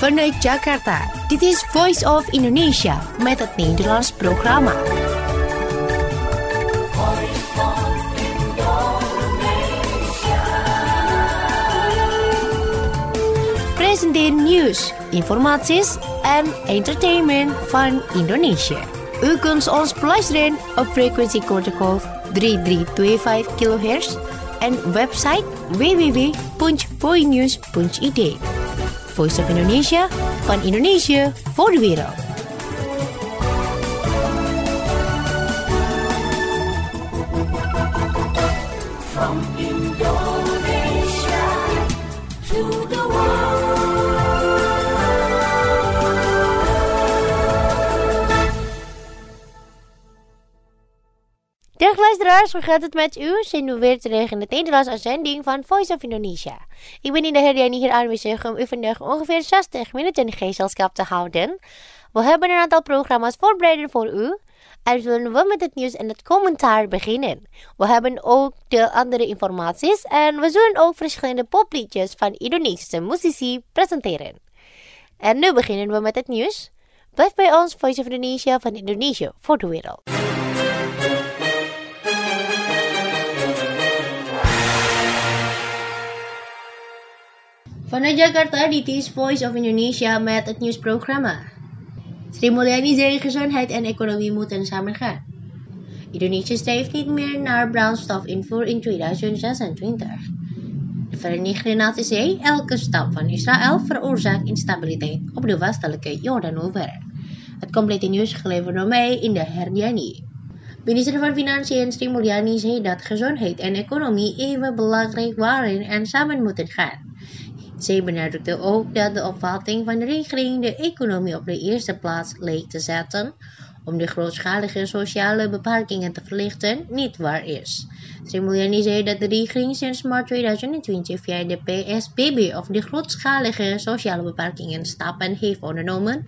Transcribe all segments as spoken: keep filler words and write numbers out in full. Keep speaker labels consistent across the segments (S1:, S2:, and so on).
S1: Vanuit Jakarta, dit is Voice of Indonesia met het Nederlands programma. Presenteer nieuws, informaties en entertainment van Indonesië. U kunt ons beluisteren op frequentiegolf drie drie twee vijf kilohertz en website w w w punt voinews punt i d. Voice of Indonesia, van Indonesië voor de wereld. From Indonesia to the world. Dag luisteraars, hoe gaat het met u? Zijn we weer terug in de Nederlandse uitzending van Voice of Indonesia. Ik ben in de Herdiani hier aanwezig om u vandaag ongeveer zestig minuten gezelschap te houden. We hebben een aantal programma's voorbereid voor u. En zullen we met het nieuws en het commentaar beginnen. We hebben ook de andere informaties en we zullen ook verschillende popliedjes van Indonesische muzici presenteren. En nu beginnen we met het nieuws. Blijf bij ons, Voice of Indonesia, van Indonesië voor de wereld. Vanuit Jakarta, dit is Voice of Indonesia met het nieuwsprogramma. Sri Mulyani zei gezondheid en economie moeten samengaan. Indonesië streeft niet meer naar brandstofinvoer in tweeduizend zesentwintig. De Verenigde Naties zei elke stap van Israël veroorzaakt instabiliteit op de westelijke Jordanoever. Het complete nieuws geleverd door mij in de Herdiani. Minister van Financiën Sri Mulyani zei dat gezondheid en economie even belangrijk waren en samen moeten gaan. Zij benadrukte ook dat de opvatting van de regering de economie op de eerste plaats leek te zetten om de grootschalige sociale beperkingen te verlichten niet waar is. Sri Mulyani zei dat de regering sinds maart tweeduizend twintig via de P S B B of de grootschalige sociale beperkingen stappen heeft ondernomen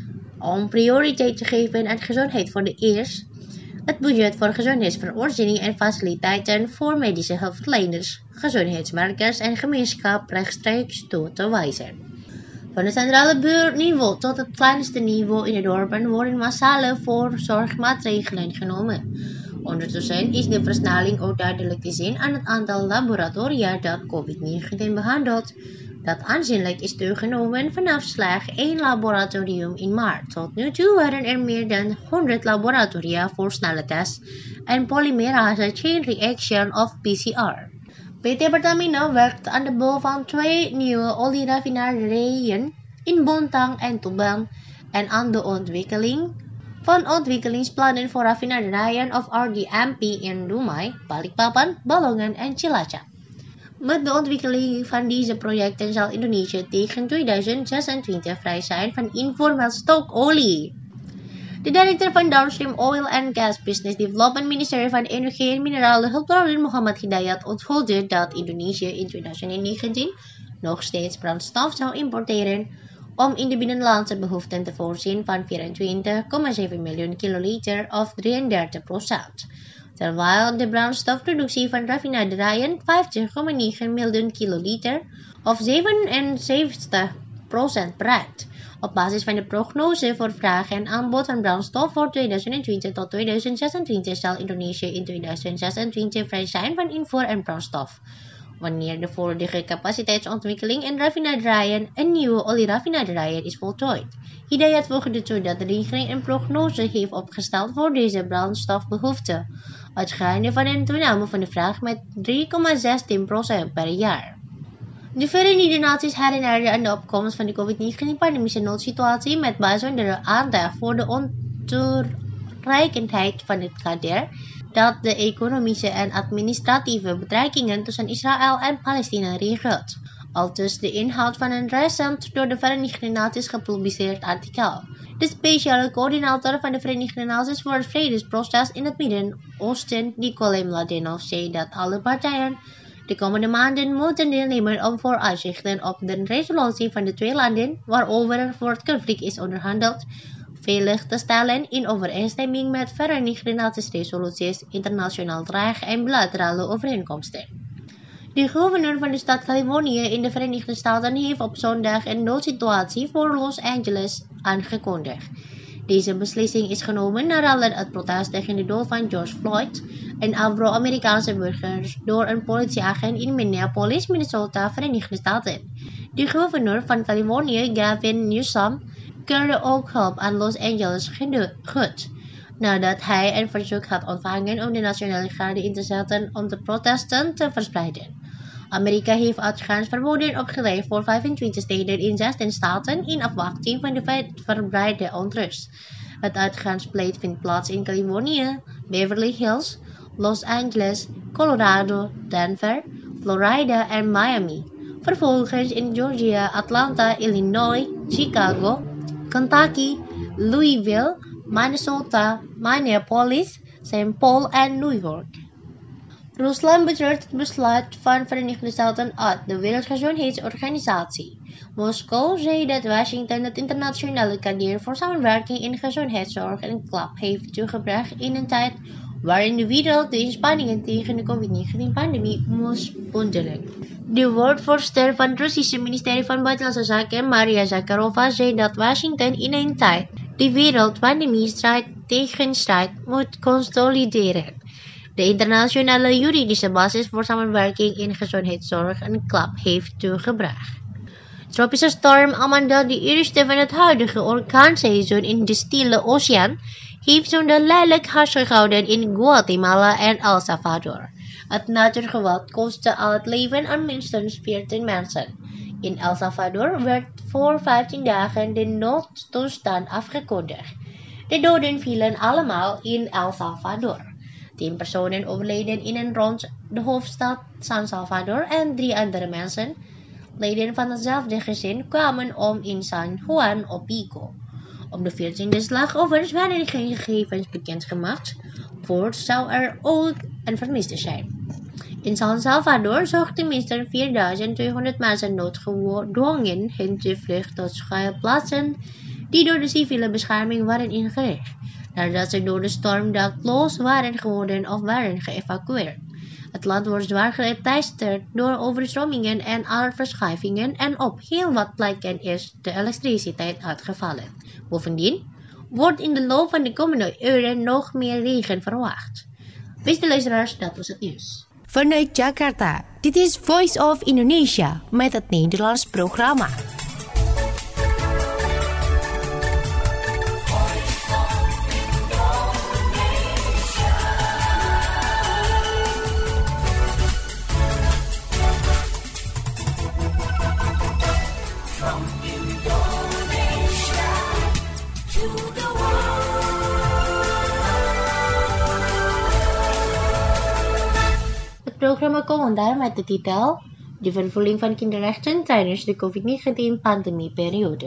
S1: om prioriteit te geven aan gezondheid voor de eerst. Het budget voor gezondheidsverordening en faciliteiten voor medische hulpverleners, gezondheidswerkers en gemeenschap rechtstreeks toe te wijzen. Van het centrale buurtniveau tot het kleinste niveau in de dorpen worden massale voorzorgmaatregelen genomen. Ondertussen is de versnelling ook duidelijk te zien aan het aantal laboratoria dat COVID negentien behandelt, dat aanzienlijk is toegenomen vanaf slechts één laboratorium in maart. Tot nu toe waren er meer dan honderd laboratoria voor snelle tests en polymerase chain reaction of P C R. P T Pertamina werkt aan de bouw van twee nieuwe olieraffinaderijen in Bontang en Tuban en aan de ontwikkeling van ontwikkelingsplannen voor raffinaderijen of R D M P in Dumai, Balikpapan, Balongan en Cilacap. Met de ontwikkeling van deze projecten zal Indonesië tegen tweeduizend zesentwintig vrij zijn van informeel stookolie. De directeur van Downstream Oil and Gas Business Development Ministerie van Energie en Minerale Hulpbronnen Muhammad Hidayat onthulde dat Indonesië in tweeduizend negentien nog steeds brandstof zou importeren om in de binnenlandse behoeften te voorzien van vierentwintig komma zeven miljoen kiloliter of drieëndertig procent. Terwijl de brandstofproductie van raffinaderijen vijftig komma negen miljoen kiloliter of zevenenzeventig procent bereikt. Op basis van de prognose voor vraag en aanbod van brandstof voor tweeduizend twintig tot tweeduizend zesentwintig zal Indonesië in tweeduizend zesentwintig vrij zijn van invoer en brandstof. Wanneer de volledige capaciteitsontwikkeling en raffinaderijen en nieuwe olieraffinaderijen is voltooid. Hidayat voegde toe dat de regering een prognose heeft opgesteld voor deze brandstofbehoefte, uitgaande van een toename van de vraag met drie komma zestien procent per jaar. De Verenigde Naties herinnerden aan de opkomst van de COVID negentien pandemische noodsituatie met bijzondere aandacht voor de ontoereikendheid van het kader dat de economische en administratieve betrekkingen tussen Israël en Palestina regelt. Aldus de inhoud van een recent door de Verenigde Naties gepubliceerd artikel. De speciale coördinator van de Verenigde Naties voor het vredesproces in het Midden-Oosten, Nicole Mladenov, zei dat alle partijen de komende maanden moeten deelnemen om vooruitzichten op de resolutie van de twee landen waarover voor het conflict is onderhandeld veilig te stellen in overeenstemming met Verenigde Naties resoluties, internationaal recht en bilaterale overeenkomsten. De gouverneur van de stad Californië in de Verenigde Staten heeft op zondag een noodsituatie voor Los Angeles aangekondigd. Deze beslissing is genomen nadat het protest tegen de dood van George Floyd, een Afro-Amerikaanse burger, door een politieagent in Minneapolis, Minnesota, Verenigde Staten. De gouverneur van Californië, Gavin Newsom, keurde ook hulp aan Los Angeles goed, nadat hij een verzoek had ontvangen om de nationale garde in te zetten om de protesten te verspreiden. Amerika heeft uitgaansverboden opgelegd voor vijfentwintig steden in zestien staten in afwachting van de verbreide onrust. Het uitgaansbeleid vindt plaats in Californië, Beverly Hills, Los Angeles, Colorado, Denver, Florida en Miami. Vervolgens in Georgia, Atlanta, Illinois, Chicago, Kentucky, Louisville, Minnesota, Minneapolis, Saint Paul en New York. Rusland betreurt het besluit van Verenigde Staten uit de Wereldgezondheidsorganisatie. Moskou zei dat Washington het internationale kader voor samenwerking in gezondheidszorg een klap heeft toegebracht in een tijd waarin de wereld de inspanningen tegen de COVID negentien-pandemie moest bundelen. De woordvoerster van het Russische ministerie van Buitenlandse Zaken, Maria Zakharova, zei dat Washington in een tijd de wereldpandemie-strijd tegen strijd moet consolideren. De internationale juridische basis voor samenwerking in gezondheidszorg een klap heeft toegebracht. Tropische storm Amanda, de eerste van het huidige orkaanseizoen in de Stille Oceaan, heeft zonder lelijk huisgehouden in Guatemala en El Salvador. Het natuurgeweld kostte al het leven aan minstens veertien mensen. In El Salvador werd voor vijftien dagen de noodtoestand afgekondigd. De doden vielen allemaal in El Salvador. Tien personen overleden in en rond de hoofdstad San Salvador en drie andere mensen, leden van hetzelfde gezin, kwamen om in San Juan Opico. Op de veertiende slachtoffers werden geen gegevens bekendgemaakt, voorts zou er ook een vermiste zijn. In San Salvador zochten minstens vierduizend tweehonderd mensen noodgedwongen hun toevlucht tot schuilplaatsen die door de civiele bescherming waren ingericht, nadat ze door de storm dakloos waren geworden of waren geëvacueerd. Het land wordt zwaar geteisterd door overstromingen en aardverschuivingen en op heel wat plekken is de elektriciteit uitgevallen. Bovendien wordt in de loop van de komende uren nog meer regen verwacht. Beste luisteraars, dat was het nieuws. Vanuit Jakarta, dit is Voice of Indonesia met het Nederlands programma. Het programma Kommentaar met de titel De vervulling van kinderrechten tijdens de COVID negentien-pandemieperiode.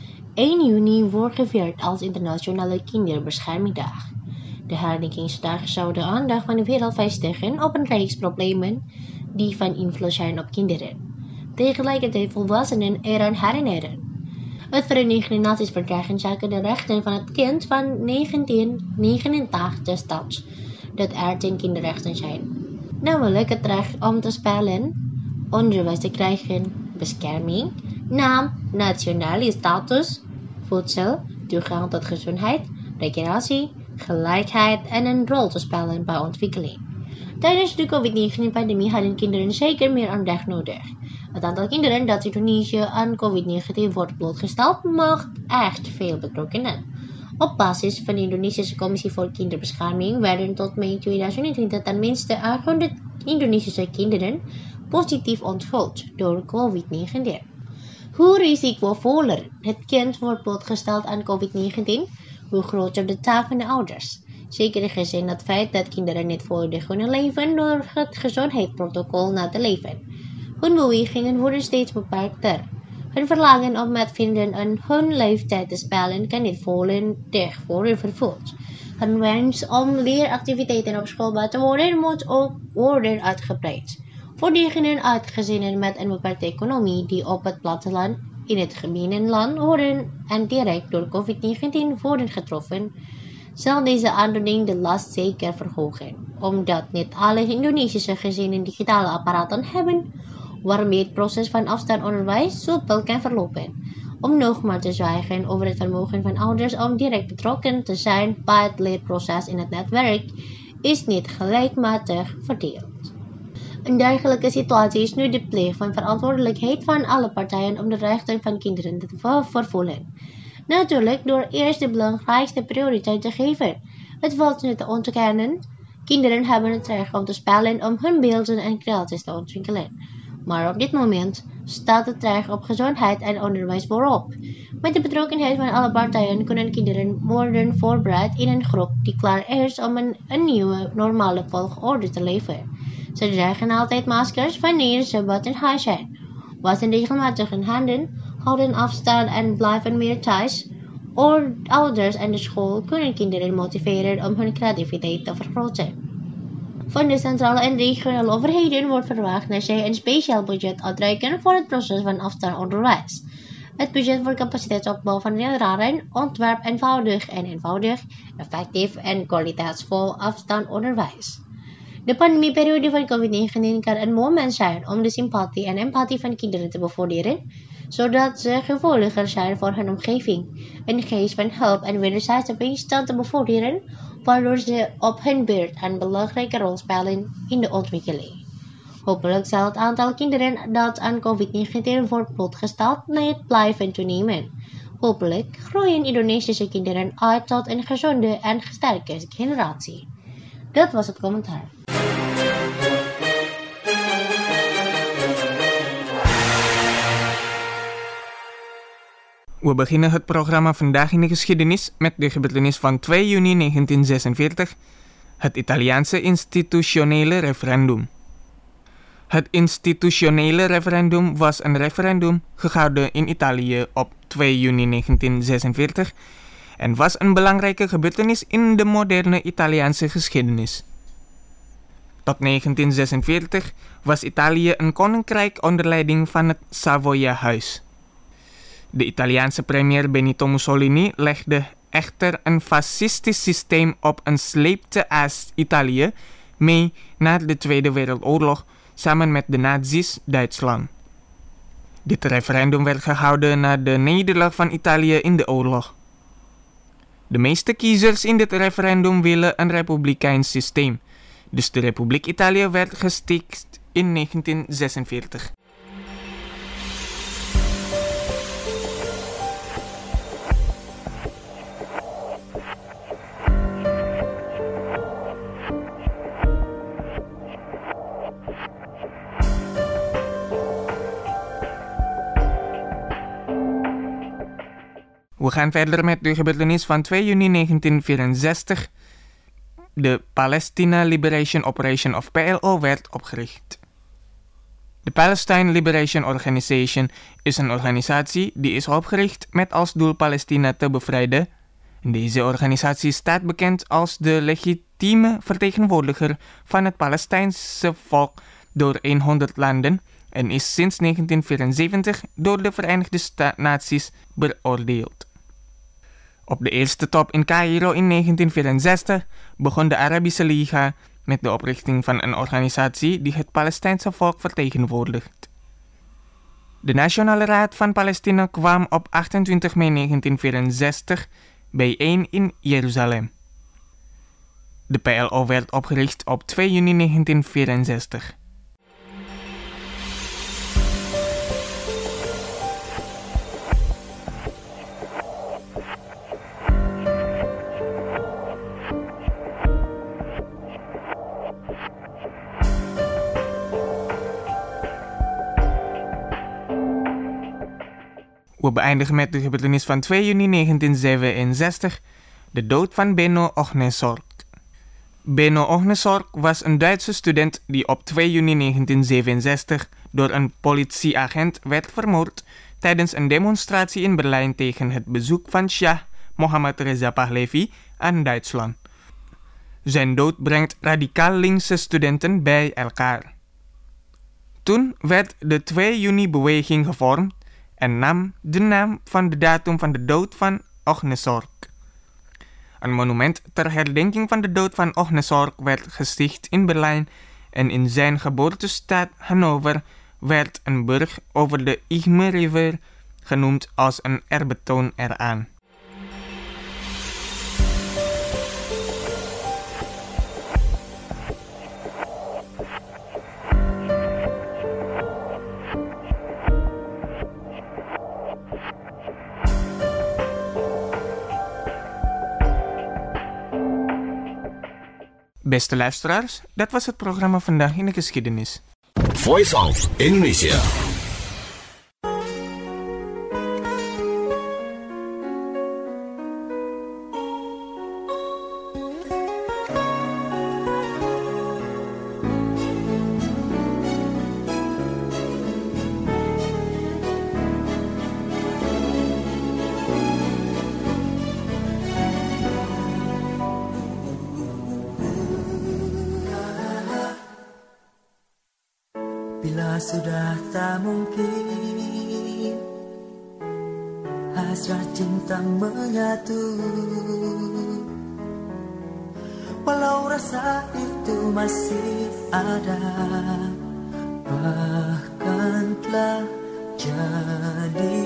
S1: één juni wordt gevierd als Internationale Kinderbeschermingsdag. De herdenkingsdag zou de aandacht van de wereld vestigen op een reeks problemen die van invloed zijn op kinderen. Tegelijkertijd volwassenen eraan herinneren. Het Verenigde Naties Verdrag inzake de rechten van het kind van negentien negenentachtig stelt dat er tien kinderrechten zijn. Namelijk het recht om te spelen, onderwijs te krijgen, bescherming, naam, nationale status, voedsel, toegang tot gezondheid, recreatie, gelijkheid en een rol te spelen bij ontwikkeling. Tijdens de COVID negentien-pandemie hadden kinderen zeker meer aandacht nodig. Het aantal kinderen dat Indonesië aan COVID negentien wordt blootgesteld mag echt veel betrokkenen. Op basis van de Indonesische Commissie voor Kinderbescherming werden tot mei tweeduizend twintig ten minste achthonderd Indonesische kinderen positief ontvoerd door COVID negentien. Hoe risicovoller het kind wordt blootgesteld aan COVID negentien, hoe groter de taak van de ouders. Zeker gezien het feit dat kinderen niet volledig kunnen leven door het gezondheidsprotocol na te leven. Hun bewegingen worden steeds beperkter. Hun verlangen om met vrienden aan hun leeftijd te spelen kan niet volledig worden vervuld. Hun wens om leeractiviteiten op school bij te wonen moet ook worden uitgebreid. Voor diegenen uit gezinnen met een beperkte economie die op het platteland, in het binnenland worden en direct door COVID negentien worden getroffen, zal deze aandoening de last zeker verhogen, omdat niet alle Indonesische gezinnen digitale apparaten hebben, waarmee het proces van afstandsonderwijs soepel kan verlopen. Om nog maar te zwijgen over het vermogen van ouders om direct betrokken te zijn bij het leerproces in het netwerk, is niet gelijkmatig verdeeld. Een dergelijke situatie is nu de plicht van verantwoordelijkheid van alle partijen om de rechten van kinderen te vervullen. Natuurlijk door eerst de belangrijkste prioriteit te geven. Het valt niet te ontkennen. Kinderen hebben het recht om te spelen, om hun beelden en creaties te ontwikkelen. Maar op dit moment staat het recht op gezondheid en onderwijs voorop. Met de betrokkenheid van alle partijen kunnen kinderen worden voorbereid in een groep die klaar is om een, een nieuwe, normale volgorde te leven. Ze dragen altijd maskers wanneer ze buiten huis zijn, wassen regelmatig hun handen, houden afstand en blijven meer thuis. Ouders en de school kunnen kinderen motiveren om hun creativiteit te vergroten. Van de centrale en regionale overheden wordt verwacht dat zij een speciaal budget uitreiken voor het proces van afstandsonderwijs. Het budget voor capaciteitsopbouw van leraren ontwerpt eenvoudig en eenvoudig, effectief en kwaliteitsvol afstandsonderwijs. De pandemieperiode van COVID negentien kan een moment zijn om de sympathie en empathie van kinderen te bevorderen, zodat ze gevoeliger zijn voor hun omgeving, een geest van hulp en wederzijdse bijstand te bevorderen, waardoor ze op hun beurt een belangrijke rol spelen in de ontwikkeling. Hopelijk zal het aantal kinderen dat aan COVID negentien wordt blootgesteld niet blijven toenemen. Hopelijk groeien Indonesische kinderen uit tot een gezonde en sterke generatie. Dat was het commentaar.
S2: We beginnen het programma Vandaag in de Geschiedenis met de gebeurtenis van twee juni negentien zesenveertig, het Italiaanse institutionele referendum. Het institutionele referendum was een referendum gehouden in Italië op twee juni negentien zesenveertig en was een belangrijke gebeurtenis in de moderne Italiaanse geschiedenis. Tot negentien zesenveertig was Italië een koninkrijk onder leiding van het Savoia-huis. De Italiaanse premier Benito Mussolini legde echter een fascistisch systeem op en sleepte Italië mee naar de Tweede Wereldoorlog samen met de nazi's Duitsland. Dit referendum werd gehouden na de nederlaag van Italië in de oorlog. De meeste kiezers in dit referendum willen een republikeins systeem, dus de Republiek Italië werd gesticht in negentien zesenveertig. We gaan verder met de gebeurtenis van twee juni negentien vierenzestig. De Palestina Liberation Operation of P L O werd opgericht. De Palestine Liberation Organization is een organisatie die is opgericht met als doel Palestina te bevrijden. Deze organisatie staat bekend als de legitieme vertegenwoordiger van het Palestijnse volk door honderd landen en is sinds negentien vierenzeventig door de Verenigde Sta- Naties beoordeeld. Op de eerste top in Caïro in negentien vierenzestig begon de Arabische Liga met de oprichting van een organisatie die het Palestijnse volk vertegenwoordigt. De Nationale Raad van Palestina kwam op achtentwintig mei negentien vierenzestig bijeen in Jeruzalem. De P L O werd opgericht op twee juni negentien vierenzestig. We beëindigen met de gebeurtenis van twee juni negentien zevenenzestig, de dood van Benno Ohnesorg. Benno Ohnesorg was een Duitse student die op twee juni negentien zevenenzestig door een politieagent werd vermoord tijdens een demonstratie in Berlijn tegen het bezoek van Shah Mohammad Reza Pahlavi aan Duitsland. Zijn dood brengt radicaal linkse studenten bij elkaar. Toen werd de twee juni-beweging gevormd en nam de naam van de datum van de dood van Ohnesorg. Een monument ter herdenking van de dood van Ohnesorg werd gesticht in Berlijn en in zijn geboortestad Hannover werd een brug over de Ihme River genoemd als een eerbetoon eraan. Beste luisteraars, dat was het programma Vandaag in de Geschiedenis.
S3: Voice of Indonesia.
S4: Bila sudah tak mungkin hasrat cinta menyatu, walau rasa itu masih ada, bahkan telah jadi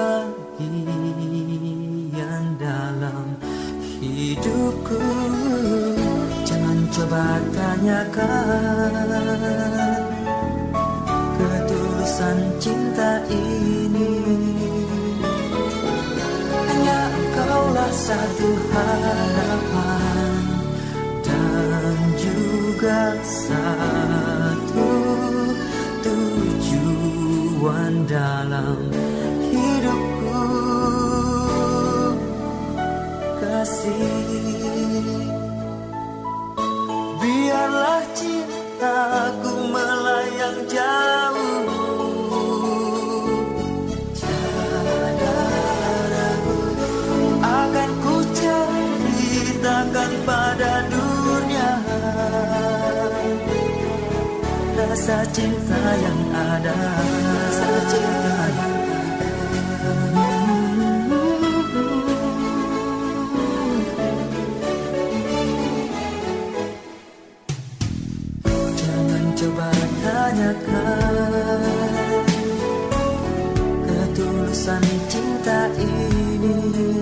S4: bagian dalam hidupku. Jangan coba tanyakan ketulusan cinta ini, hanya engkaulah satu harapan dan juga satu tujuan dalam hidupku. Kasih, biarlah cintaku melayang jauh, akan ku ceritakan pada dunia rasa cinta yang ada, rasa cinta yang ada. Jangan coba tanyakan ketulusan cinta ini,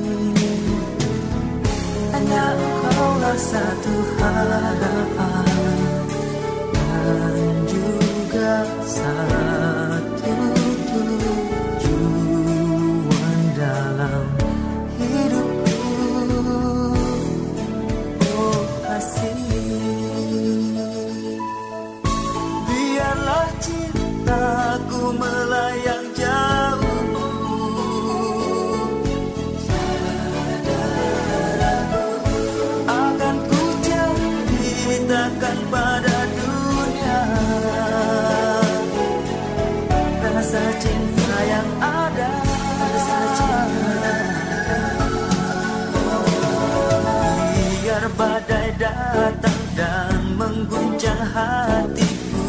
S4: hanya engkaulah satu harapan dan juga satu tujuan dalam hidupku. Oh kasih, biarlah cintaku melayang jauh, ceritakan pada dunia rasa cinta yang ada, rasa cinta. Biar badai datang dan mengguncang hatiku,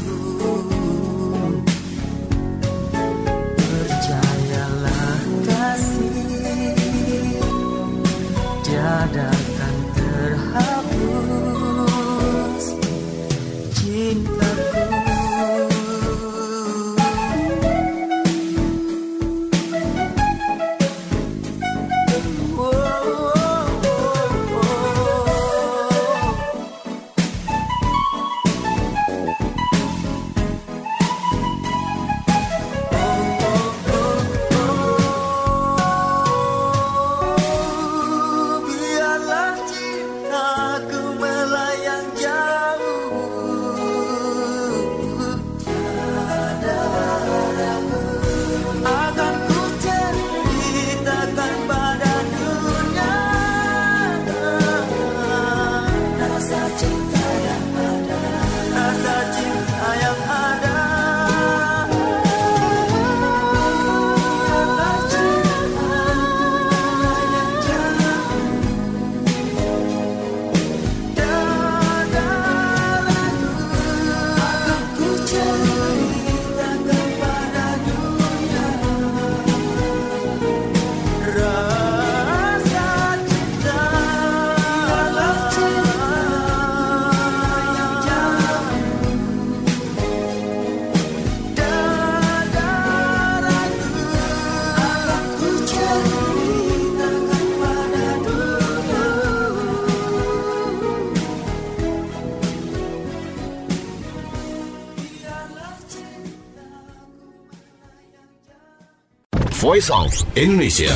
S4: percayalah kasih, tiada akan terhapus cintaku. Oh, oh, oh, oh. Biarlah cintaku melayang Rasa cinta
S3: Voice of Indonesia.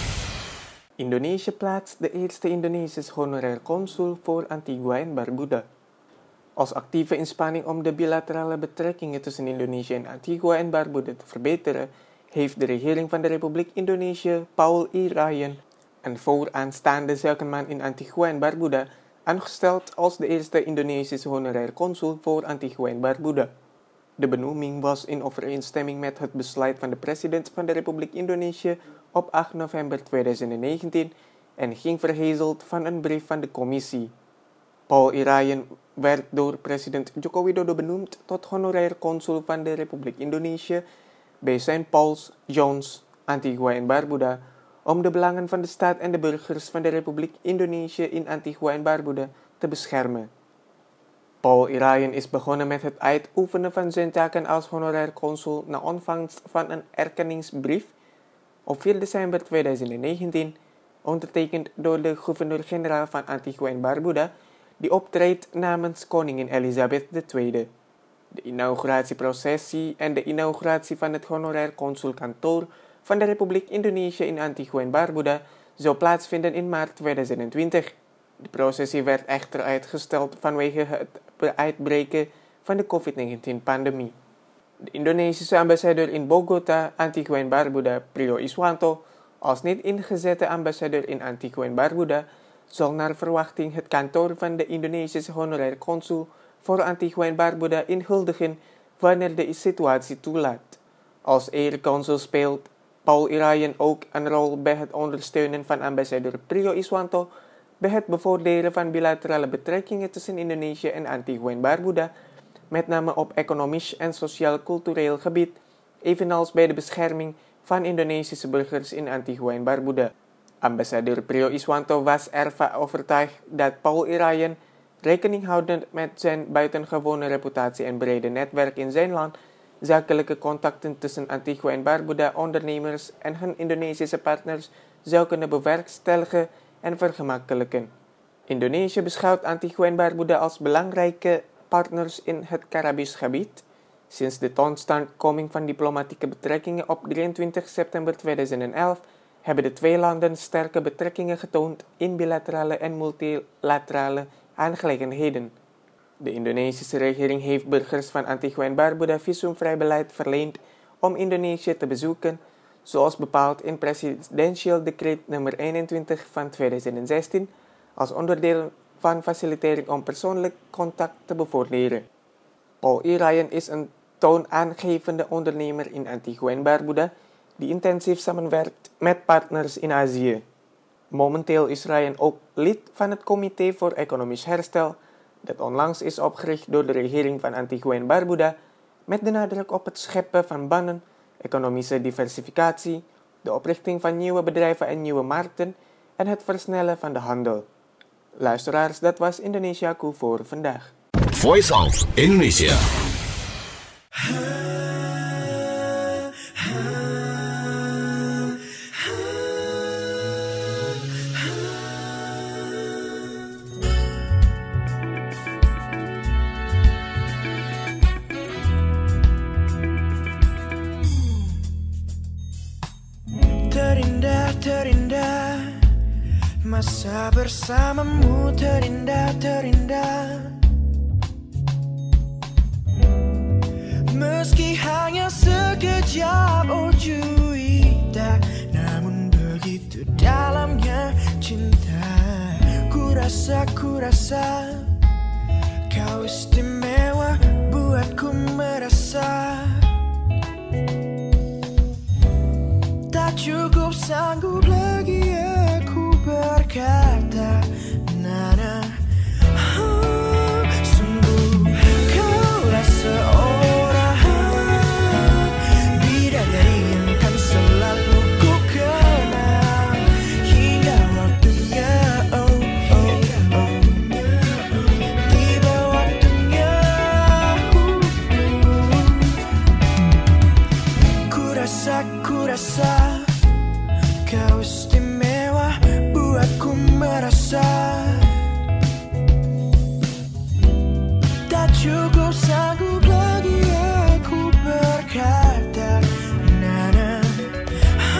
S2: Indonesië plaatst de eerste Indonesische honorair consul voor Antigua en Barbuda. Als actieve inspanning om de bilaterale betrekkingen tussen Indonesië en Antigua en Barbuda te verbeteren, heeft de regering van de Republiek Indonesië Paul Irayan, een vooraanstaande zakenman in Antigua en Barbuda, aangesteld als de eerste Indonesische honorair consul voor Antigua en Barbuda. De benoeming was in overeenstemming met het besluit van de president van de Republiek Indonesië op acht november tweeduizend negentien en ging verhezeld van een brief van de commissie. Paul Irayan werd door president Joko Widodo benoemd tot honorair consul van de Republiek Indonesië bij Saint Paul's, Jones, Antigua en Barbuda om de belangen van de staat en de burgers van de Republiek Indonesië in Antigua en Barbuda te beschermen. Paul Irayan is begonnen met het uitoefenen van zijn taken als honorair consul na ontvangst van een erkenningsbrief op vier december tweeduizend negentien, ondertekend door de gouverneur-generaal van Antigua en Barbuda, die optreedt namens koningin Elizabeth de Tweede. De inauguratieprocessie en de inauguratie van het honorair consulkantoor van de Republiek Indonesië in Antigua en Barbuda zou plaatsvinden in maart tweeduizend twintig. De processie werd echter uitgesteld vanwege het uitbreken van de covid negentien-pandemie. De Indonesische ambassadeur in Bogota, Antigua en Barbuda, Prio Iswanto, als niet ingezette ambassadeur in Antigua en Barbuda, zal naar verwachting het kantoor van de Indonesische honorair consul voor Antigua en Barbuda inhuldigen wanneer de situatie toelaat. Als ereconsul speelt Paul Irayan ook een rol bij het ondersteunen van ambassadeur Prio Iswanto bij het bevorderen van bilaterale betrekkingen tussen Indonesië en Antigua en Barbuda, met name op economisch en sociaal-cultureel gebied, evenals bij de bescherming van Indonesische burgers in Antigua en Barbuda. Ambassadeur Prio Iswanto was ervan overtuigd dat Paul Irayan, rekening houdend met zijn buitengewone reputatie en brede netwerk in zijn land, zakelijke contacten tussen Antigua en Barbuda ondernemers en hun Indonesische partners zou kunnen bewerkstelligen en vergemakkelijken. Indonesië beschouwt Antigua en Barbuda als belangrijke partners in het Caribisch gebied. Sinds de totstandkoming van diplomatieke betrekkingen op drieëntwintig september tweeduizend elf hebben de twee landen sterke betrekkingen getoond in bilaterale en multilaterale aangelegenheden. De Indonesische regering heeft burgers van Antigua en Barbuda visumvrij beleid verleend om Indonesië te bezoeken, zoals bepaald in presidentieel decreet nummer eenentwintig van tweeduizend zestien, als onderdeel van facilitering om persoonlijk contact te bevorderen. Paul Irayan is een toonaangevende ondernemer in Antigua en Barbuda die intensief samenwerkt met partners in Azië. Momenteel is Irayan ook lid van het Comité voor Economisch Herstel, dat onlangs is opgericht door de regering van Antigua en Barbuda, met de nadruk op het scheppen van banen, economische diversificatie, de oprichting van nieuwe bedrijven en nieuwe markten en het versnellen van de handel. Luisteraars, dat was Indonesiaku voor vandaag.
S3: Voice of Indonesia.
S4: Terindah, terindah, masa bersamamu terindah, terindah. Meski hanya sekejap, oh juita, namun begitu dalamnya cinta. Ku rasa, ku rasa, kau istimewa buatku merasa. Tak cukup sanggup lagi aku berkata, Nana, oh, sungguh kaulah seorang bidadari yang kan selalu ku kenal hingga waktunya, oh, oh, oh, tiba waktunya. uh, uh. Ku rasa, ku rasa kau istimewa buatku merasa. Tak cukup sanggup lagi aku berkata, Nana,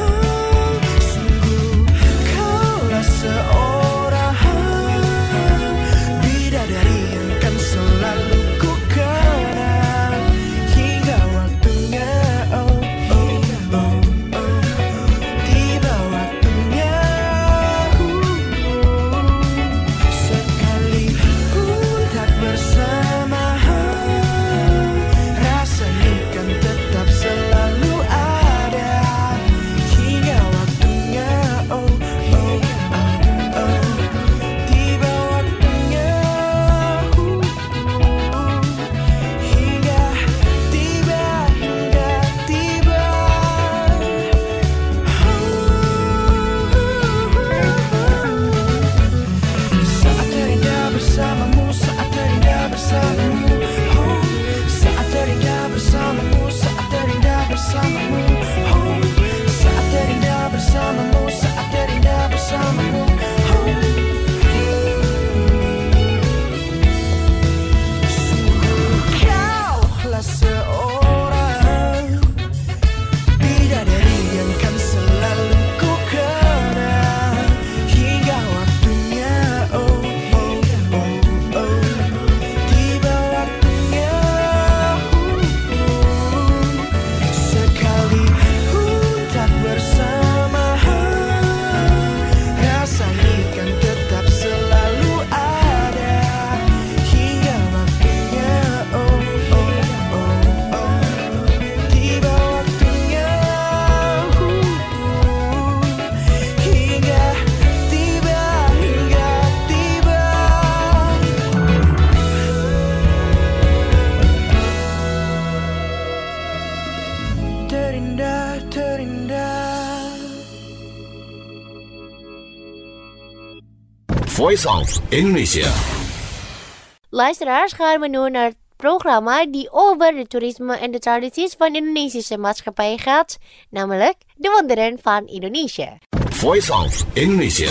S3: Voice of Indonesia.
S1: Luisteraars, gaan we nu naar het programma die over het toerisme en de tradities van de Indonesische maatschappij gaat, namelijk De Wonderen van Indonesië.
S3: Voice of Indonesia.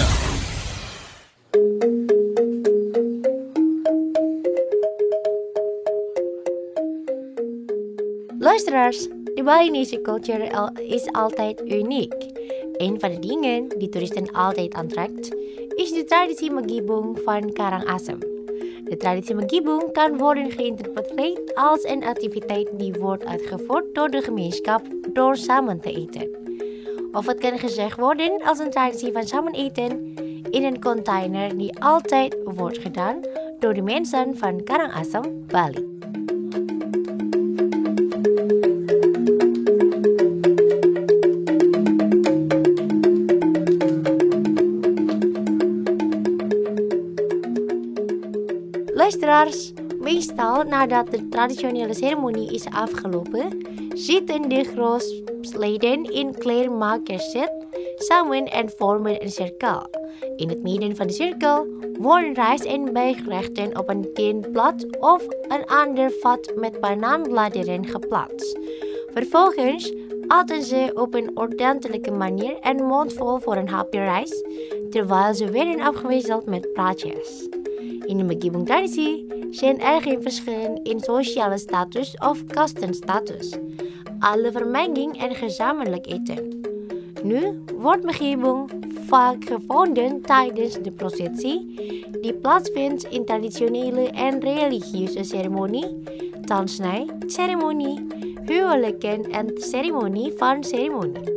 S1: Luisteraars, de Balinese cultuur is altijd uniek. Een van de dingen die toeristen altijd aantrekt, is de traditie Magibung van Karangasem. De traditie Magibung kan worden geïnterpreteerd als een activiteit die wordt uitgevoerd door de gemeenschap door samen te eten. Of het kan gezegd worden als een traditie van samen eten in een container die altijd wordt gedaan door de mensen van Karangasem, Bali. Luisteraars, meestal nadat de traditionele ceremonie is afgelopen, zitten de groepsleden in kleermakerszet samen en vormen een cirkel. In het midden van de cirkel worden rijst en bijgerechten op een tinblad of een ander vat met banaanbladeren geplaatst. Vervolgens aten ze op een ordentelijke manier een mondvol voor een hapje rijst, terwijl ze werden afgewisseld met praatjes. In de Magibung-traditie zijn er geen verschillen in sociale status of kastenstatus. Alle vermenging en gezamenlijk eten. Nu wordt Magibung vaak gevonden tijdens de processie die plaatsvindt in traditionele en religieuze ceremonie, tandsnij, ceremonie, huwelijken en ceremonie van ceremonie.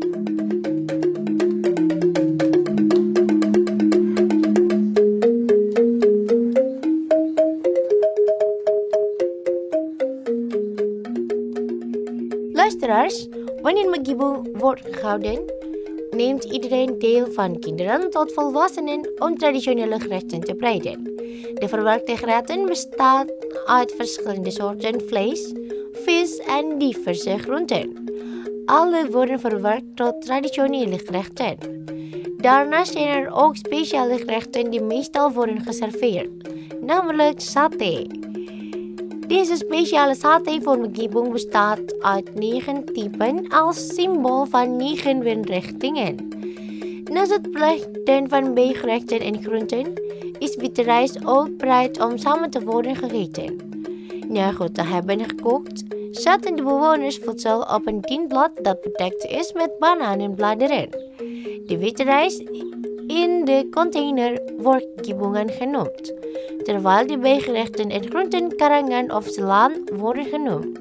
S1: Luisteraars, wanneer Magibung wordt gehouden, neemt iedereen deel van kinderen tot volwassenen om traditionele gerechten te bereiden. De verwerkte gerechten bestaan uit verschillende soorten vlees, vis en diverse groenten. Alle worden verwerkt tot traditionele gerechten. Daarnaast zijn er ook speciale gerechten die meestal worden geserveerd, namelijk satay. Deze speciale satay voor Magibung bestaat uit negen typen als symbool van negen windrichtingen. Naast het bereiden van bijgerechten en groenten is witte rijst ook bereid om samen te worden gegeten. Na goed te hebben gekookt, zetten de bewoners voedsel op een tinblad dat bedekt is met bananenbladeren. De witte rijst in de container wordt gibungan genoemd, terwijl de bijgerechten en groenten karangan of selan worden genoemd.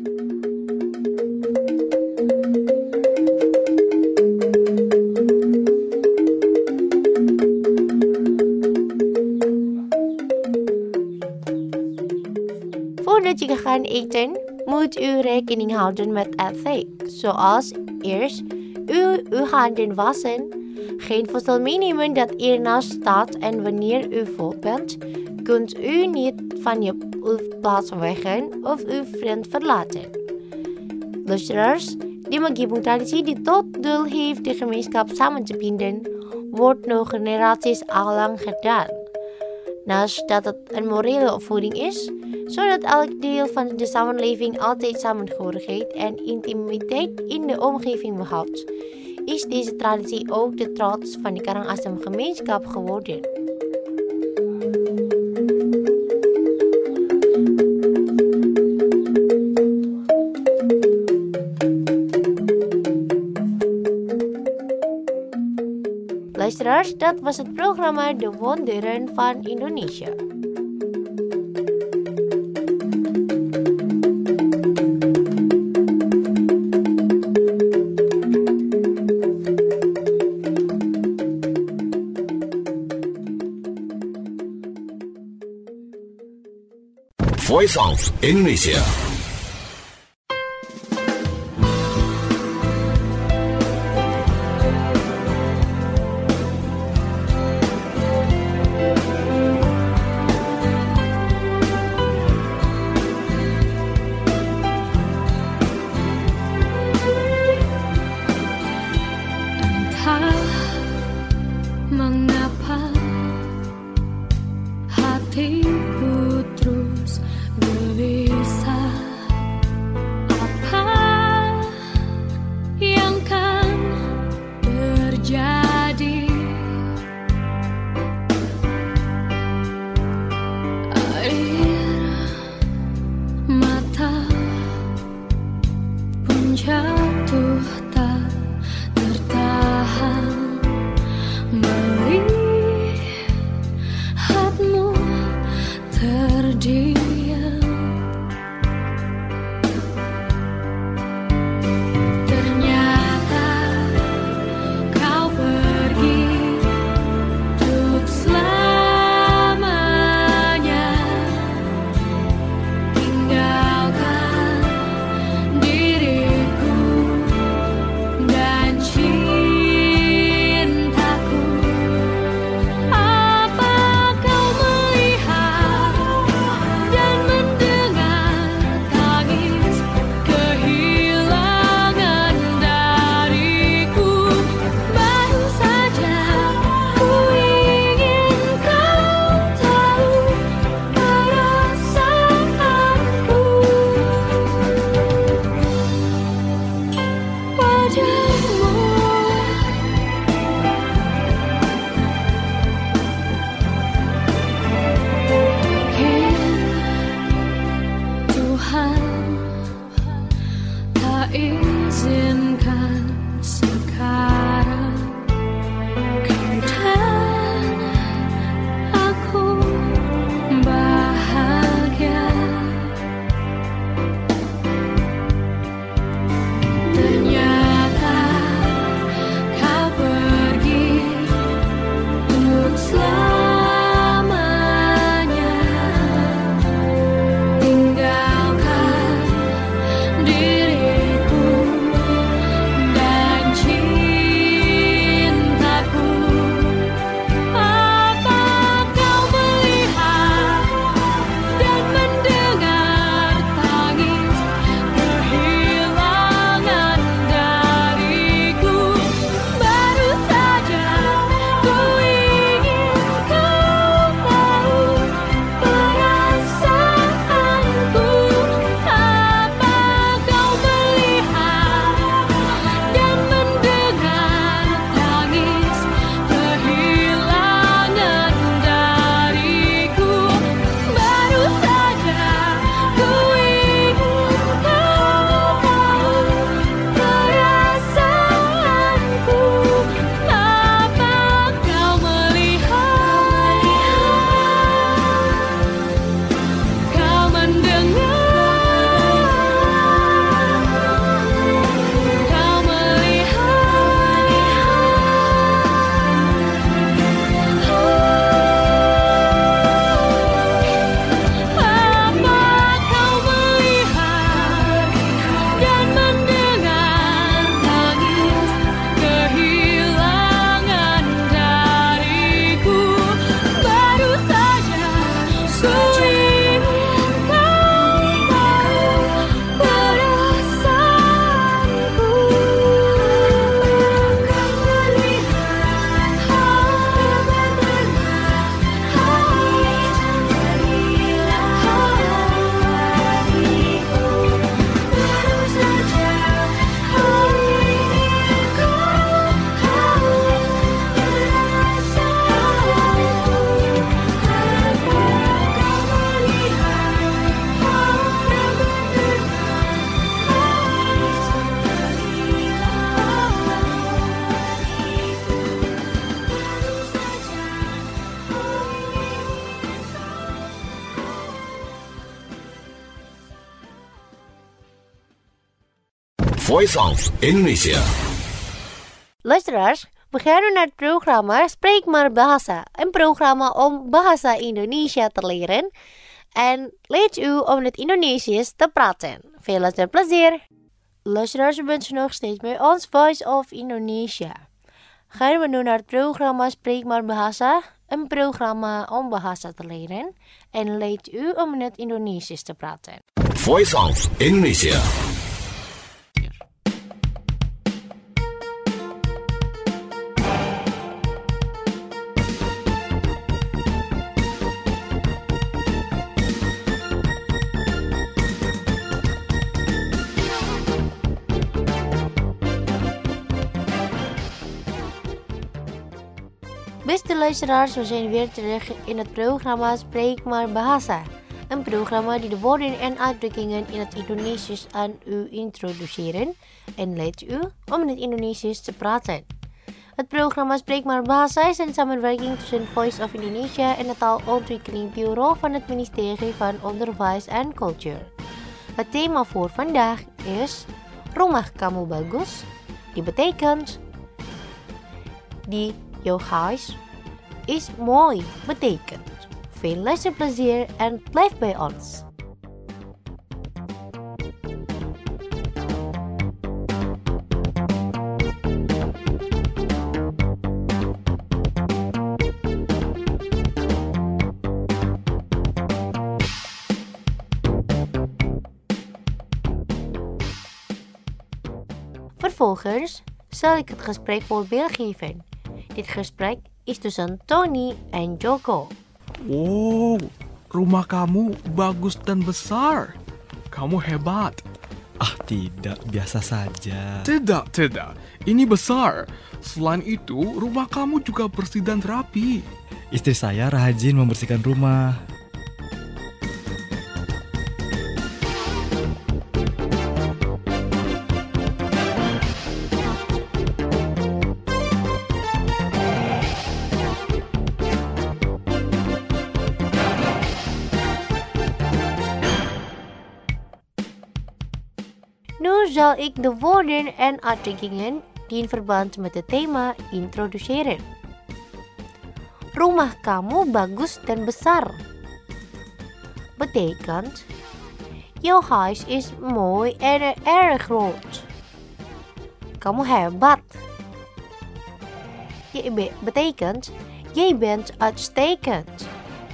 S1: Voordat je gaat eten, moet u rekening houden met ethiek, zoals eerst u uw handen wassen, geen voedsel meenemen dat ernaast staat en wanneer u vol bent, kunt u niet van je plaats weggaan of uw vriend verlaten. Luisteraars, de Magibung-traditie die tot doel heeft de gemeenschap samen te binden, wordt nog generaties allang gedaan. Naast dat het een morele opvoeding is, zodat elk deel van de samenleving altijd samenhorigheid en intimiteit in de omgeving behoudt, is deze traditie ook de trots van de Karangasem gemeenschap geworden. Luisteraars, dat was het programma De Wonderen van Indonesië.
S3: Voice of Indonesia. Voice of Indonesia.
S1: Luisteraars, we gaan nu naar het programma Spreek maar Bahasa. Een programma om bahasa Indonesia te leren en leert u om het Indonesisch te praten. Veel luisterplezier! Luisteraars, u bent nog steeds bij ons Voice of Indonesia. Gaan we nu naar het programma Spreek maar Bahasa. Een programma om bahasa te leren en leert u om het Indonesisch te praten.
S3: Voice of Indonesia.
S1: Beste luisteraars, we zijn weer terug in het programma Spreek maar Bahasa. Een programma die de woorden en uitdrukkingen in het Indonesisch aan u introduceren en leert u om in het Indonesisch te praten. Het programma Spreek maar Bahasa is een samenwerking tussen Voice of Indonesia en het Taalontwikkelingsbureau van het ministerie van Onderwijs en Cultuur. Het thema voor vandaag is Rumah Kamu Bagus, die betekent die jouw huis is mooi betekent. Veel luisterplezier en blijf bij ons. Vervolgens zal ik het gesprek voorbeeld geven. Dit gesprek is tussen Tony en Joko.
S5: Wow, rumah kamu bagus dan besar. Kamu hebat.
S6: Ah tidak, biasa saja.
S5: Tidak, tidak. Ini besar. Selain itu, rumah kamu juga bersih dan rapi.
S6: Istri saya rajin membersihkan rumah.
S1: Nu zal ik de woorden en uitdrukkingen die in verband met het thema introduceren. Rumah kamu bagus dan besar. Betekent, jouw huis is mooi en erg groot. Kamu hebat. Je be- betekent, jij bent uitstekend.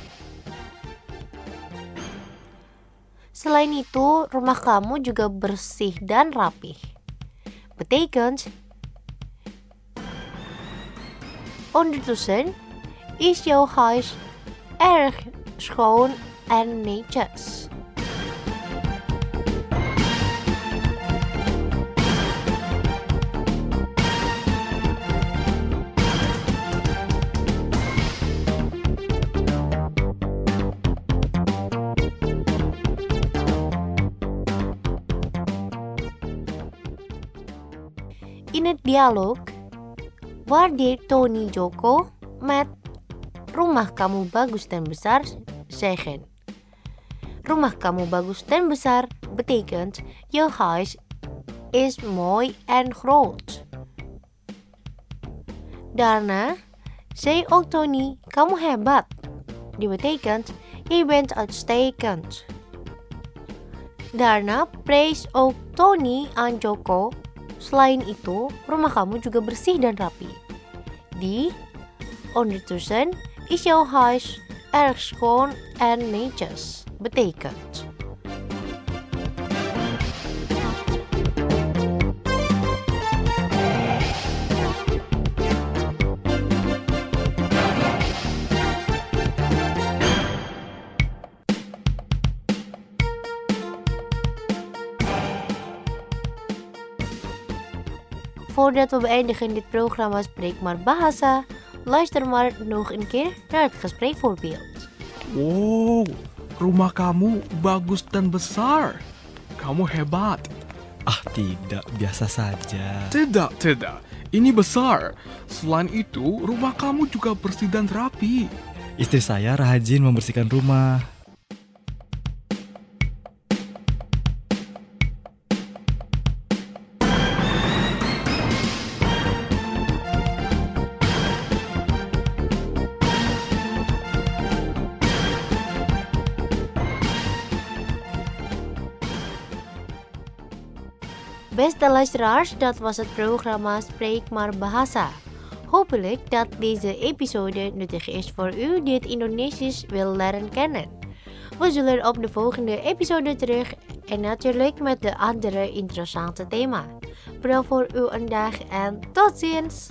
S1: Selain itu, rumah kamu juga bersih dan rapih. Betekent, ondertussen is jouw huis erg schoon en netjes. In het dialoog waardeert Tony Joko met rumah kamu bagus dan besar zeggen. Rumah kamu bagus dan besar betekent je huis is mooi en groot. Daarna zei ook Tony, kamu hebat. Die betekent, je bent uitstekend. Daarna prees ook Tony aan Joko. Selain itu, rumah kamu juga bersih dan rapi. Die, ondertussen, is jouw huis erg schoon en netjes. Betekent. Voordat we beëindigen dit programma Spreek maar Bahasa, luister maar nog een keer naar het gesprekvoorbeeld.
S5: Wow, rumah kamu bagus dan besar. Kamu hebat.
S6: Ah tidak, biasa saja.
S5: Tidak, tidak. Ini besar. Selain itu, rumah kamu juga bersih dan rapi.
S6: Istri saya rajin membersihkan rumah.
S1: Beste luisteraars, dat was het programma Spreek maar Bahasa. Hopelijk dat deze episode nuttig is voor u die het Indonesisch wil leren kennen. We zullen op de volgende episode terug en natuurlijk met de andere interessante thema. Bedankt voor uw aandacht en tot ziens!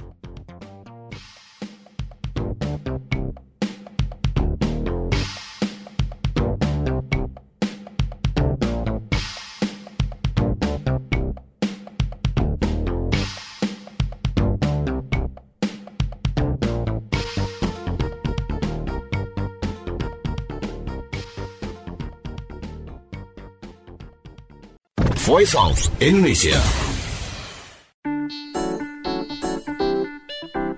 S3: Voice of Indonesia.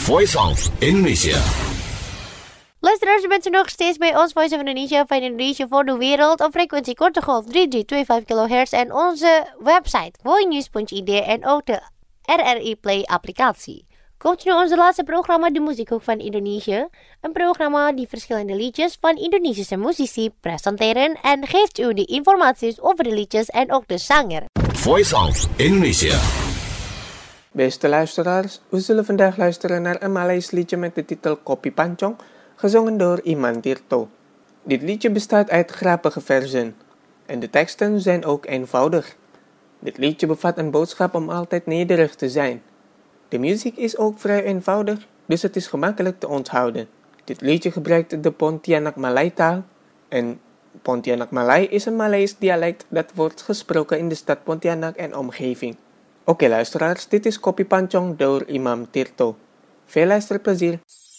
S3: Voice of Indonesia.
S1: Luisteraars, u bent er nog steeds bij ons Voice of Indonesia van Indonesia voor de wereld op frequentie korte golf drie drie twee vijf kilohertz en onze website voinews punt i d en ook de R R I Play applicatie. Komt nu onze laatste programma, de Muziekhoek van Indonesië. Een programma die verschillende liedjes van Indonesische muzici presenteren en geeft u de informaties over de liedjes en ook de zanger.
S3: Voice of Indonesia.
S2: Beste luisteraars, we zullen vandaag luisteren naar een Maleis liedje met de titel Kopi Pancong, gezongen door Iman Tirto. Dit liedje bestaat uit grappige verzen en de teksten zijn ook eenvoudig. Dit liedje bevat een boodschap om altijd nederig te zijn. De muziek is ook vrij eenvoudig, dus het is gemakkelijk te onthouden. Dit liedje gebruikt de Pontianak Malay taal en Pontianak Malay is een Maleis dialect dat wordt gesproken in de stad Pontianak en omgeving. Oké luisteraars, dit is Kopi Pancong door Imam Tirto. Veel luisterplezier.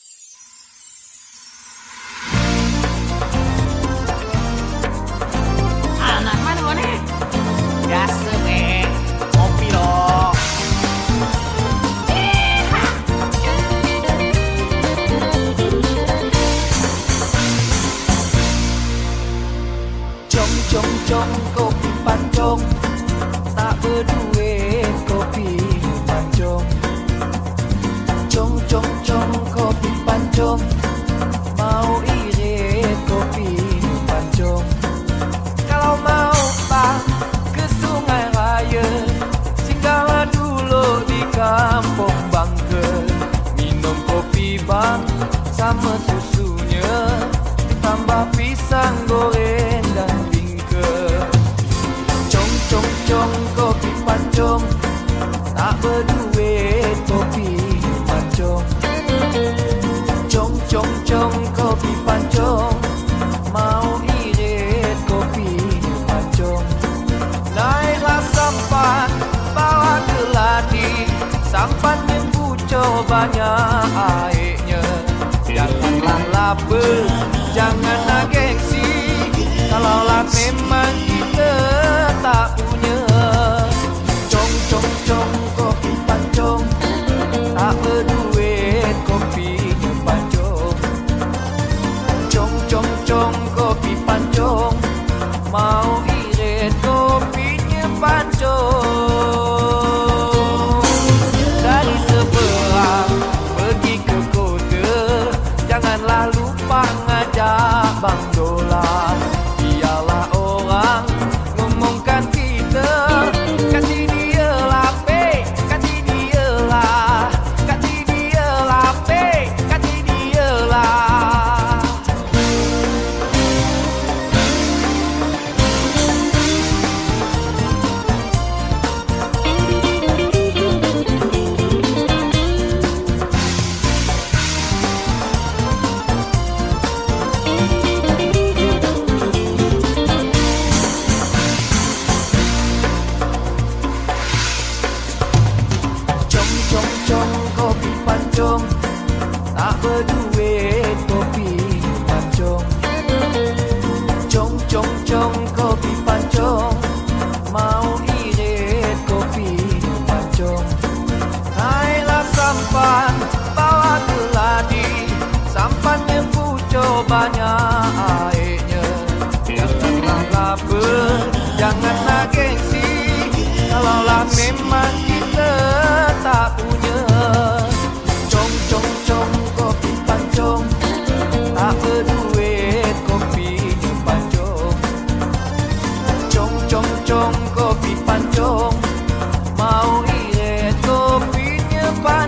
S7: Anak mana mana? Biasa eh, kopi loh.
S4: Cong cong cong kopi pancong, tak berduit kopi pancong. Cong cong cong kopi pancong, mau irit kopi pancong. Kalau mau pak ke Sungai Raya, singgahlah dulu di Kampung Bangka. Minum kopi bang sama susunya, ditambah pisang goreng dan bingka. Cong cong cong kopi pancong, tak berduit kopi pancong. Cong cong cong kopi pancong, mau irit kopi pancong. Naiklah sampan, bawa keladi, sampan yang bucor banyak airnya. Janganlah lapar, janganlah gengsi, kalaulah memang kita tak punya. Cong cong cong kopi pancong, tak berduit kopinya pancong. Cong cong cong kopi pancong, mau irit kopinya pancong. Dari seberang pergi ke kota, janganlah lupa ngajak Bang Dola. Biarlah orang ngomongkan kita, kasih dia lape, kasih dia lah, kasih dia lape, kasih dia lah. Cong cong cong kopi pancong, tak berduit kopi pancong. Cong cong cong kopi pancong, mau irit kopi pancong. Naiklah sampan, bawa keladi, sampan yang bucor banyak airnya. Janganlah lapar, janganlah gengsi, kalaulah memang kita tak punya. Cong cong cong kopi pancong, tak berduit kopinya pancong. Cong cong cong kopi pancong, mau irit kopinya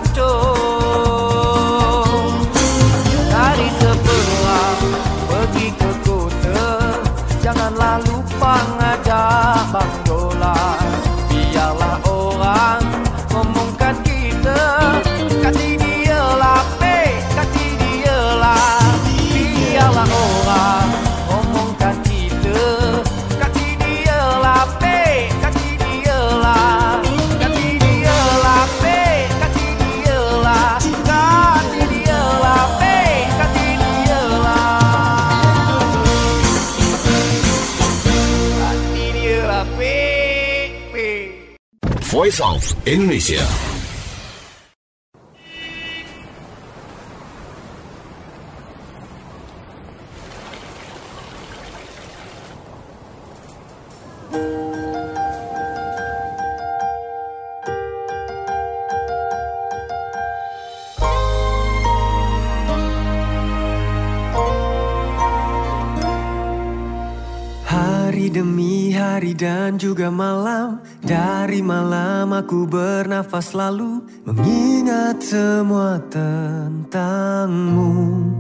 S4: pancong. Dari seberang pergi ke kota, janganlah lupa ngajak Bang Dola. Biarlah orang ngomongkan kita, kasih dia lape, kasih dia lah. Biarlah orang ngomongkan kita, kasih dia lape, kasih dia lah. Kasih dia lape, kasih dia lah. Kasih dia lape, kasih dia lah. Kasih dia lape.
S3: Voice of Indonesia.
S8: demi hari dan juga malam, dari malam aku bernafas lalu mengingat semua tentangmu.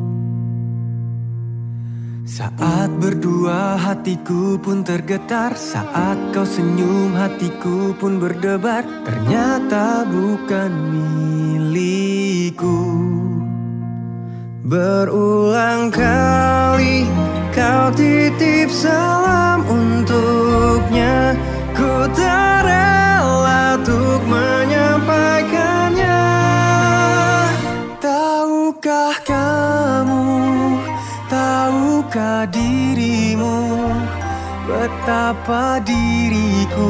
S8: Saat berdua hatiku pun tergetar, saat kau senyum hatiku pun berdebar. Ternyata bukan milikku. Berulang kali kau titip salam untuknya, ku tak rela untuk menyampaikannya. Tahukah kamu, tahukah dirimu, betapa diriku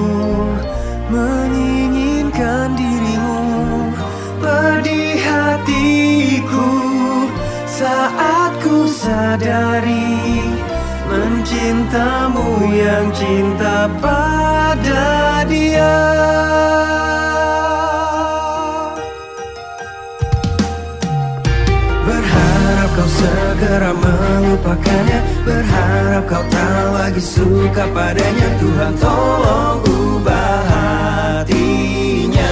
S8: menginginkan dirimu. Pedih hatiku saat ku sadari mencintamu yang cinta pada dia. Berharap kau segera melupakannya, berharap kau tak lagi suka padanya. Tuhan tolong ubah hatinya.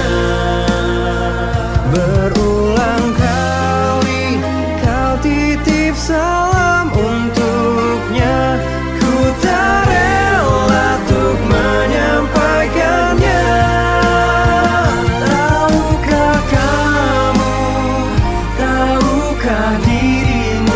S8: Berulang kali kau titip salam untuknya, ku tak rela untuk menyampaikannya. Tahukah kamu, tahukah dirimu,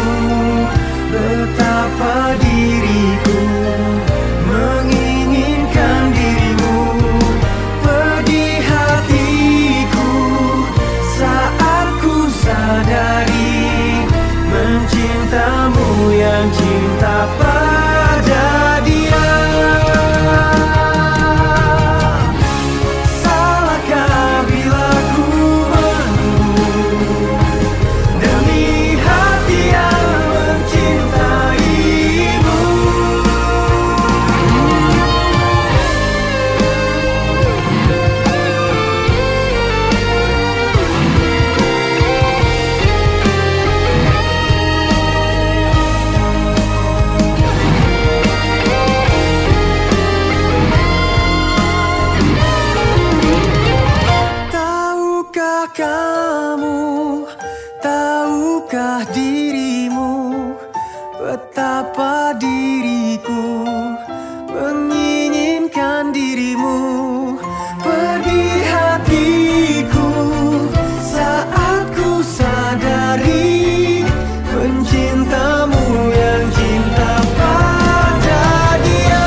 S8: betapa diriku menginginkan dirimu. Pedih hatiku saat ku sadari mencintamu yang cinta pada dia. Salahkah bila ku menunggu demi hati yang mencintaimu? Tahukah kamu, tahukah dirimu, betapa diriku menginginkan dirimu. Pedih hatiku saat ku sadari mencintamu yang cinta pada dia.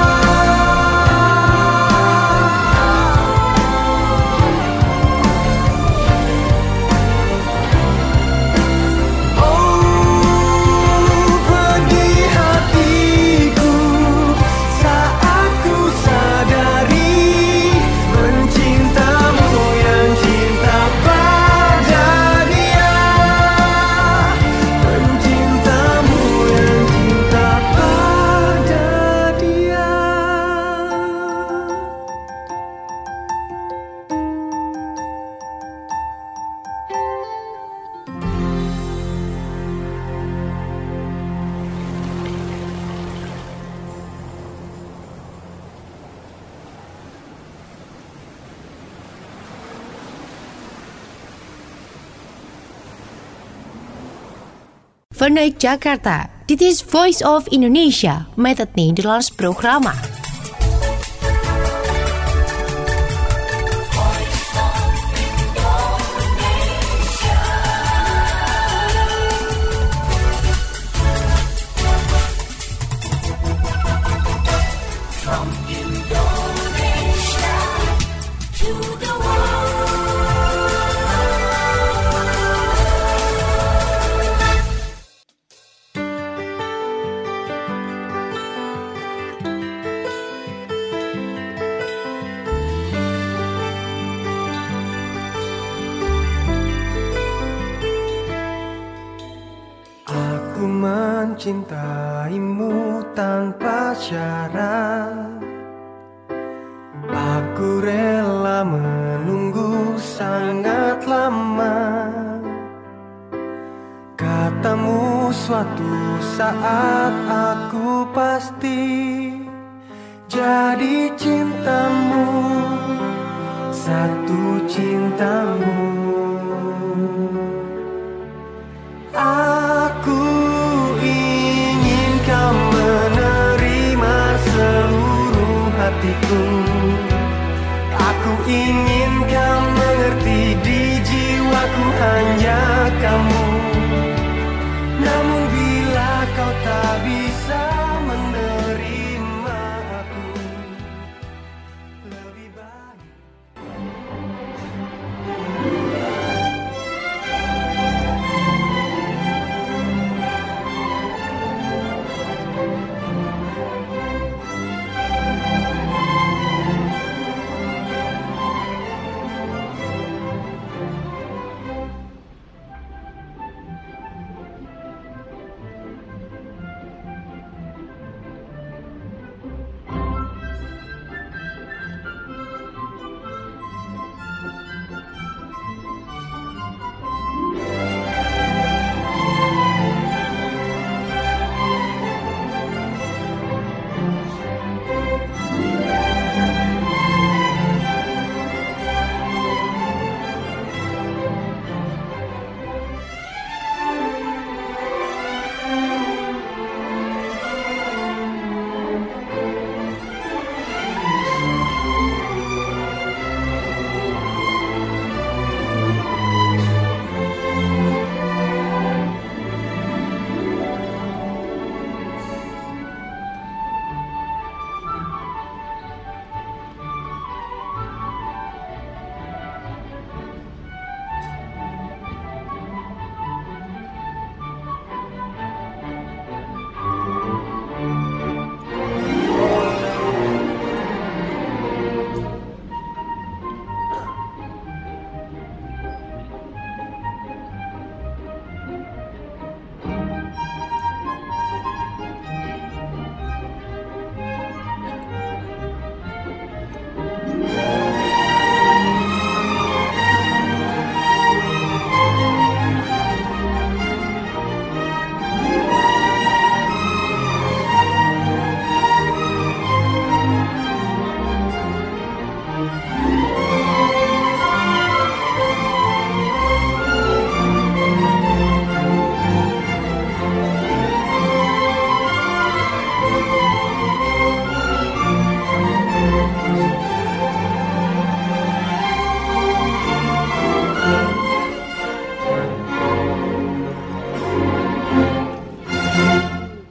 S1: Vanuit Jakarta, dit is Voice of Indonesia met het Nederlands programma.
S8: Mencintaimu tanpa syarat, aku rela menunggu sangat lama. Katamu suatu saat aku pasti jadi cintamu, satu cintamu. Aku ingin kau menerima seluruh hatiku. Aku ingin kau mengerti, di jiwaku hanya kamu.